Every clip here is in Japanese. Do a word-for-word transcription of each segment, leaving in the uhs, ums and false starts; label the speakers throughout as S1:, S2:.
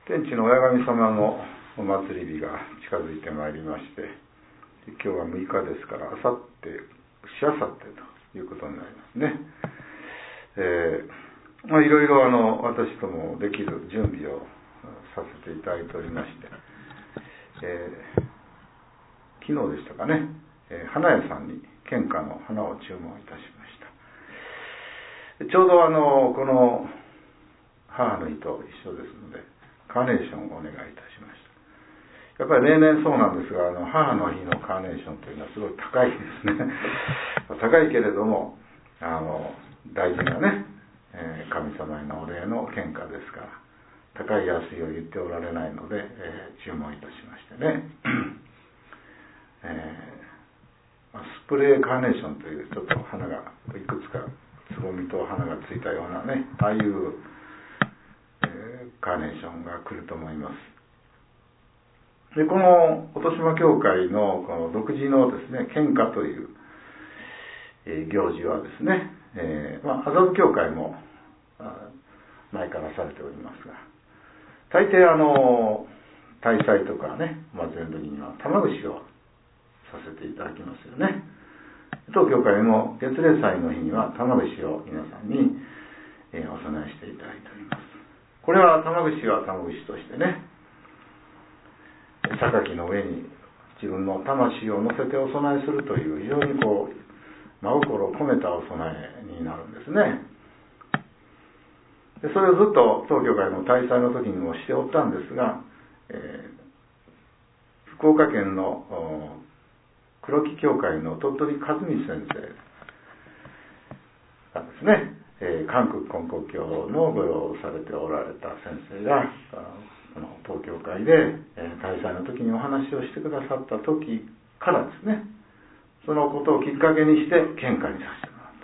S1: 天地の親神様のお祭り日が近づいてまいりまして、今日はむいかですから、あさって、しあさってということになりますね。えー、まあいろいろあの私ともできる準備をさせていただいておりまして、えー、昨日でしたかね、えー、花屋さんに献花の花を注文いたしました。ちょうどあのこの母の日と一緒ですので、カーネーションをお願いいたしました。やっぱり例年そうなんですが、あの母の日のカーネーションというのはすごい高いですね。高いけれども、あの大事なね、えー、神様へのお礼の献花ですから、高い安いを言っておられないので、えー、注文いたしましてね、えーまあ、スプレーカーネーションというちょっと花がいくつかつぼみと花がついたようなね、ああいうカーネーションが来ると思います。で、この音島教会のこの独自のですね、献花という、えー、行事はですね、えー、まあ、麻布教会も前からされておりますが、大抵あの大祭とかね、祭りの時には玉串をさせていただきますよね。当教会も月例祭の日には玉串を皆さんに、えー、お供えしていただいております。これは玉串は玉串としてね、榊の上に自分の魂を乗せてお供えするという非常にこう真心を込めたお供えになるんですね。でそれをずっと当教会の大祭の時にもしておったんですが、えー、福岡県の黒木教会の鳥取和美先生がですね、えー、韓国根高教の御用をされておられた先生がこの当教会で、えー、大祭の時にお話をしてくださった時からですね、そのことをきっかけにして献花にさせてもらった。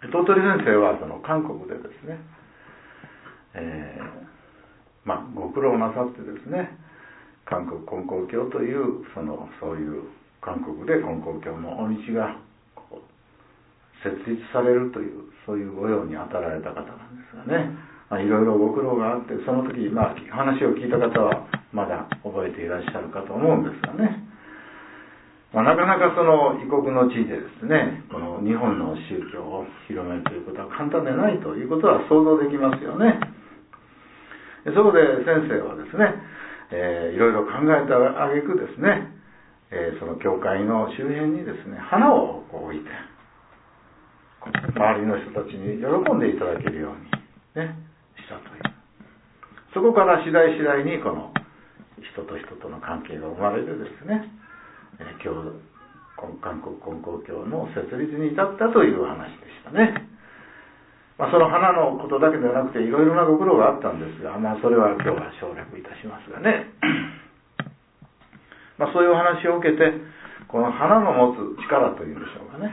S1: 鳥取先生はその韓国でですね、えー、まあご苦労なさってですね、韓国根高教というそのそういう韓国で根高教のお道が設立されるというそういう御用に当たられた方なんですがね、まあ、いろいろご苦労があって、その時、まあ、話を聞いた方はまだ覚えていらっしゃるかと思うんですがね、まあ、なかなかその異国の地でですね、この日本の宗教を広めるということは簡単でないということは想像できますよね。そこで先生はですね、えー、いろいろ考えた挙句ですね、えー、その教会の周辺にですね、花を置いて、周りの人たちに喜んでいただけるように、ね、したという。そこから次第次第にこの人と人との関係が生まれてですね、えー、今日韓国根高教の設立に至ったという話でしたね。まあ、その花のことだけではなくていろいろなご苦労があったんですが、まあ、それは今日は省略いたしますがね、まあ、そういうお話を受けて、この花の持つ力というんでしょうかね、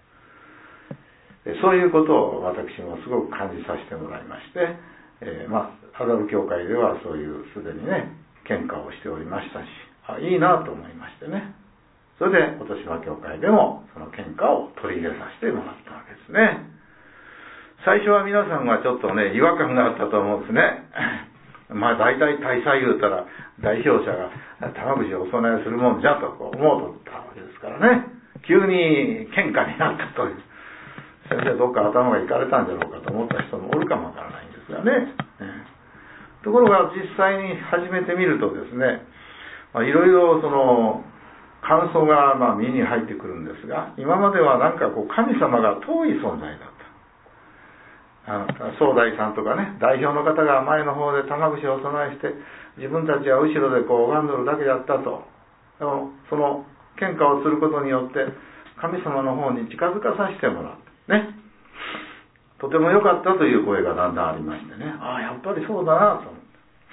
S1: そういうことを私もすごく感じさせてもらいまして、えー、まあ、麻布教会ではそういうすでにね、献花をしておりましたし、あ、いいなと思いましてね、それで音島教会でもその献花を取り入れさせてもらったわけですね。最初は皆さんがちょっとね、違和感があったと思うんですね。まあ大体大祭言うたら代表者が玉串をお供えするもんじゃとこう思うとったわけですからね、急に献花になったという。先生どっか頭がいかれたんじゃろうかと思った人もおるかもわからないんですがね。ところが実際に始めてみるとですね、いろいろその感想がまあ身に入ってくるんですが、今まではなんかこう神様が遠い存在だった。あの総大さんとかね、代表の方が前の方で玉串をお供えして自分たちは後ろでこう拝んどるだけだったと。でもその献花をすることによって神様の方に近づかさせてもらうね、とても良かったという声がだんだんありましてね、ああやっぱりそうだなと思って、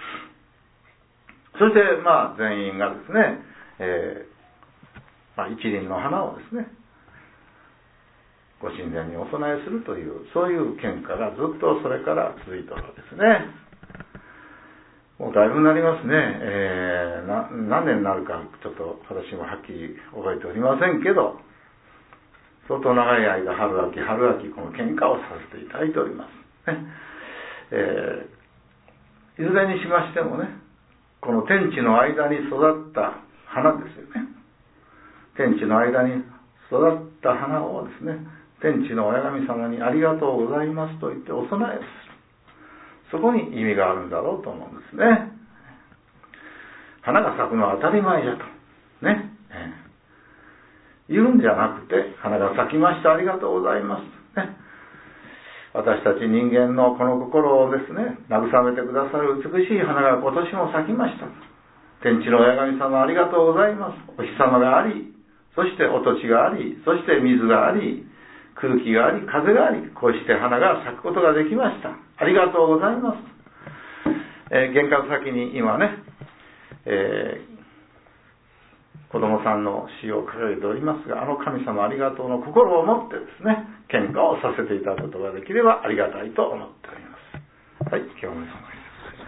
S1: そしてまあ全員がですね、えーまあ、一輪の花をですねご神前にお供えするというそういう献花がずっとそれから続いておるわけですね。もうだいぶになりますね、えー、な何年になるかちょっと私もはっきり覚えておりませんけど、相当長い間春秋春秋この献花をさせていただいております、ね。えいずれにしましてもね、この天地の間に育った花ですよね。天地の間に育った花をですね、天地の親神様にありがとうございますと言ってお供えをする。そこに意味があるんだろうと思うんですね。花が咲くのは当たり前じゃとね、えー、言うんじゃなくて、花が咲きました、ありがとうございますね。私たち人間のこの心をですね、慰めてくださる美しい花が今年も咲きました。天地の親神様ありがとうございます。お日様があり、そしてお土地があり、そして水があり、空気があり、風があり、こうして花が咲くことができました。ありがとうございます。えー、玄関先に今ね、えー、子供さんの詩を掲げておりますが、あの神様ありがとうの心を持ってですね、献花をさせていただくことができればありがたいと思っております。はい、今日もお願いします。